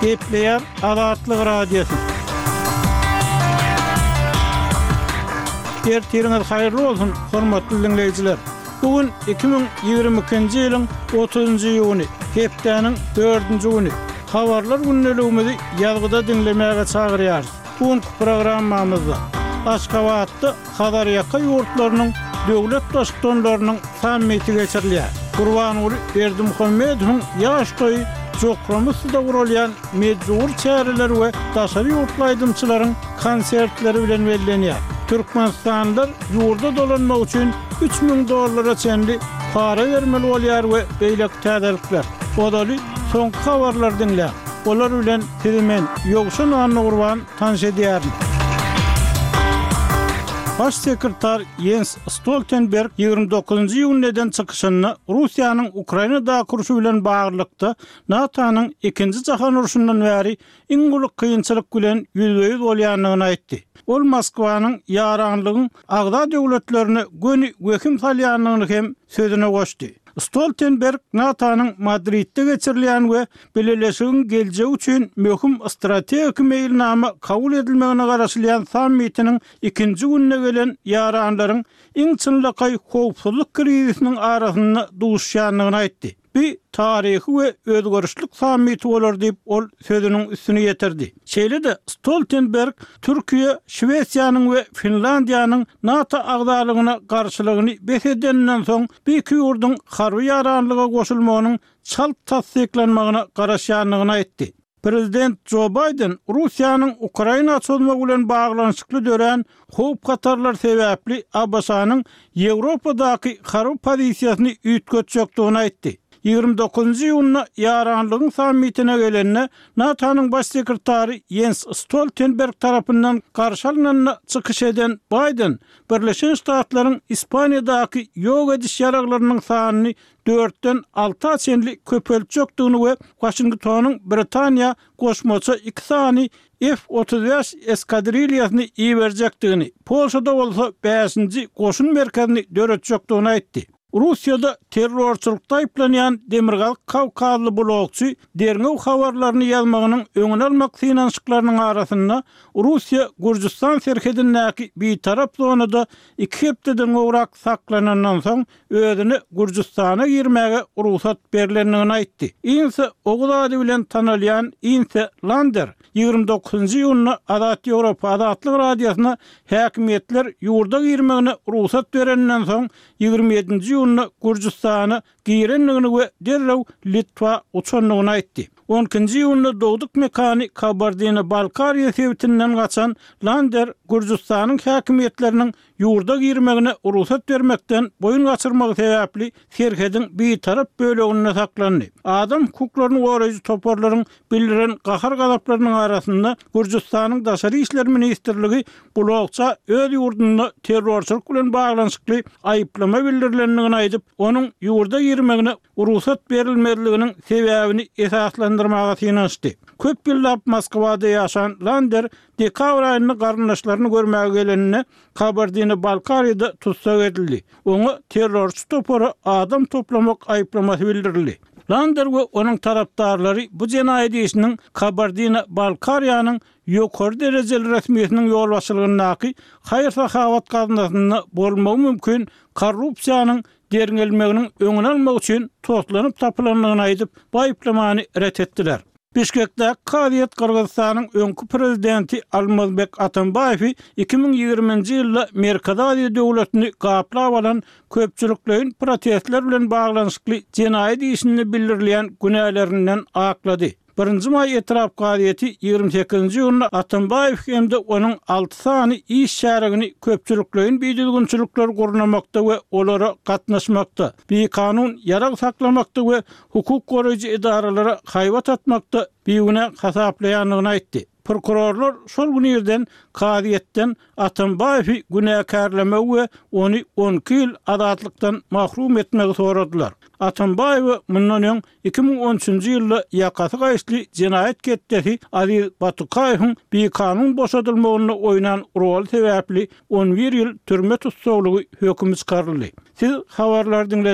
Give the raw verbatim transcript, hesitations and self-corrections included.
Gepleýär Azatlyk radiosu. Ertiriňiz haýyrly bolsun, hormatly dinleýijiler. Bugün iki bin ýygrimi ikinji ýylyň otuzynjy ýuny, hepdeniň dördünji güni. Habarlar günneligimizi ýazgyda dinlemäge çagyrýarys. Bugünkü programmamyzda Aşgabatda Hazaryaka ýurtlarynyň döwlet başçylarynyň sammiti geçirilýär. Gurbanuly Berdimuhammedowyň ýaş toýy Jokramusda urulýan mejbur çäreler we daşary ýurtlaýdymçylaryň konsertleri bilen bellenýär. Türkmenistanlar ýurda dolanmak üçin üç ming dollara çenli para bermeli bolýar we beýlek täzelikler. Odaly soňky habarlar dinlä. Olar bilen Timen ýogşun anny gurban tanış edýärin. Baş sekretar Jens Stoltenberg ýygrimi dokuzynjy ýunydan çykyşyny Russiýanyň Ukrainada kurşy bilen baglykda NATO'nyň ikinji jahan uruşundan bäri iň guly kynçylyk bilen ýüzbeýiz bolýanyny aýtdy. Ol Moskwanyň ýaranlygyň agda döwletlerine göni wekim salýanyny hem sözüne goşdy. Stoltenberg NATO'nyň Madridde geçirilýän we beleleşigiň geljegi üçin möhüm strategik meýilnama kabul edilmegine garaşylýan sammitiniň ikinji gününe gelen ýaranlaryň iň çynlykay howpsuzlyk krizisiniň arasynda duşýanyny aýtdy. Bir tarihi we özgörüşlik sammiti bolar diýip ol sözüniň üstüne ýetirdi. Şeýle-de Stoltenberg Türkiýe, Şwesiýanyň we Finlandiýanyň NATO agdalygyna garşylygyny besedenden soň bir iki ýurdun harby ýaranlyga goşulmagynyň çalt tasdiklanmagyna garaşýanyny aýtdy. Prezident Joe Biden Russiýanyň Ukraina çözmek bilen baglanyşykly dören howp katarlar sebäpli Abbasanyň Ýewropadaky harby pozisiýasyny üýtgetjekdigini aýtdy. ýygrimi dokuzynjy ýuny ýaranlygyň sammitine gelenine NATO'nyň baş sekretary Jens Stoltenberg tarapyndan garşy alynan çykyş eden Biden, Birleşen Ştatlaryň Ispaniýadaky ýok ediş ýaraglarynyň sanyny dörtden alty çenli köpeltjekdigini we Washingtonyň Britaniýa goşmaça iki sany F otuz beş eskadrilýasyny iýerjekdigini, Polşada bolsa beşinji goşun merkezini döretjekdigini aýtdy. Russiýada terrorçylykda aýplanýan Demirgal Kawkazly blogçy derňew habarlaryny ýazmagynyň öňüne almak synanşyklarynyň arasynda Russiýa Gürjistan serhedindäki bir tarap zonada iki hepdeden gowrak saklanandan soň özüni Gürjistana girmäge ruhsat berilendigini aýtdy. Inse ogulady bilen tanalýan Inse Lander ýygrimi dokuzynjy ýuny Azat Ýewropa Azatlyk radiosyna häkimetler ýurda girmegine ruhsat berenden soň ýygrimi ýedinji ýuny Gürjistana girenligini we derrew Litwa uçanlygyny aýtdy. on ikinji ýuny dowduk mekany Kabardino-Balkariýa sebitinden gaçan Lander Gürjistanyň häkimetleriniň ýurda girmegine ruhsat bermekden boyun gaçyrmagy sebäpli serhedin bir tarap böleginde saklandy. Adam hukuklaryny goraýjy toparlaryň bildiren gahar galaplarynyň arasynda Gürjistanyň daşary işler ministrligi blogça öz ýurdunda terrorçylyk bilen baglanyşykly aýyplama bildirilendigini aýdyp, onuň ýurda girmegine ruhsat berilmediliginiň sebäbini esaslandyrmaga synanşdy. Köp ýyllap Moskwada ýaşan Lander dekabr aýyny garyndaşlaryny görmäge gelenine Kabardino-Balkariýada tutsak edildi. Oňa terrorçy topary adam toplamak aýyplamasy bildirildi. Lander we onuň tarapdarlary bu jenaýat işiniň Kabardino-Balkariýanyň ýokary derejeli resmiýetiniň ýolbaşçylygyny haýyr sahawat gazynasyna bolmagy mümkin korrupsiýanyň derňelmeginiň öňüne almak üçin toplanyp tapylanlygyny aýdyp, bu aýyplamany ret etdiler. Bişkekde Kadyet Kırgızstanyň öňkü prezidenti Almazbek Atambayew iki bin ýygrimiňji ýylda Merkadazy döwletini gaplap alan köpçüliklerin protestler bilen baglanyşykly jenaýat işini bildirilýän günälerinden aklady. Birinji may etraf gazieti ýygrimi sekizinji ýuny Atambayew hemde onuň alty sany iş şärigini köpçüliklerin biýdilgünçilikler gurnamakda we olara gatnaşmakda, bir kanun ýarag saklamakda we hukuk goraýjy idaralara haýbat atmakda biýüne hasaplaýanlygyny aýtdy. Prokurorlar şol günlerden Kadyetden Atambayew günäkärleme we onu on iki ýyl azatlykdan mahrum etmegi soradylar. Atambayew mundan öň iki bin on üçinji ýylda ýakasy gaýşly jenaýat ketdesi Aziz Batukaýewiň bir kanun boşadylmagyna oýnan rol sebäpli on bir ýyl türme tutsaglygy höküm çykaryldy. Siz habarlar